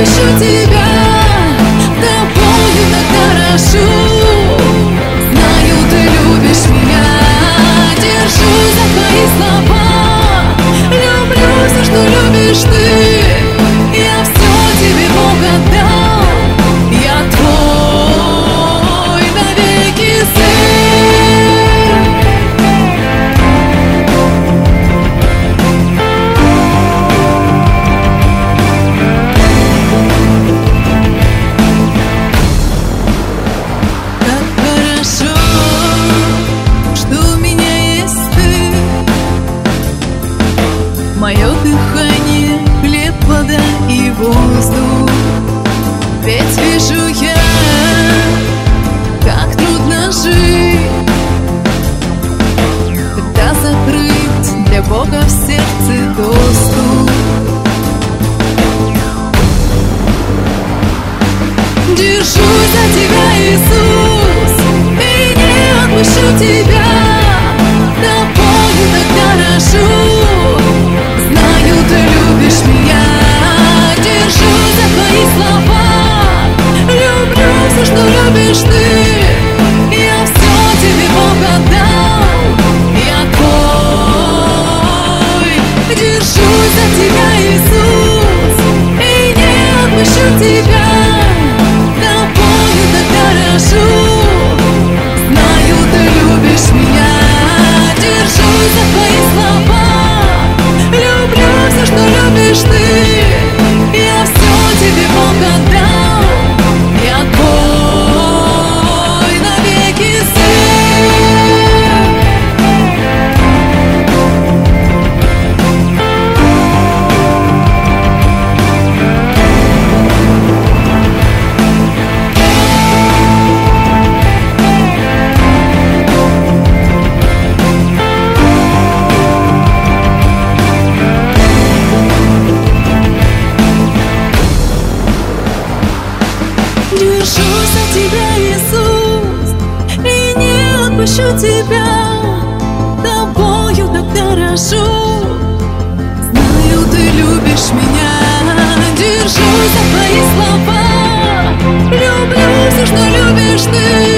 отпущу тебя, тобою так дорожу. Знаю, ты любишь меня, держусь за твои слова. Люблю все, что любишь ты, я все тебе, Бог, отдал. Я твой навеки сын. Как хорошо, что у меня есть ты. Мое дыхание, хлеб, вода и воздух. Ведь вижу я, как трудно жить, когда закрыть для Бога в сердце доступ. Держусь за тебя, Иисус, и не отпущу тебя, тобою так дорожу. Знаю, ты любишь меня, держусь за твои слова. Люблю все, что любишь ты, я все тебе, Бог, отдал. Я твой, держусь за тебя, Иисус, и не отпущу тебя, тобою так дорожу. Знаю, ты любишь меня, держусь за твои слова. Люблю все, что любишь ты, я все тебе, Бог, отдал. Я твой навеки сын. Держусь за тебя, Иисус, и не отпущу тебя, тобою так дорожу. Знаю, ты любишь меня, держусь за твои слова. Люблю все, что любишь ты,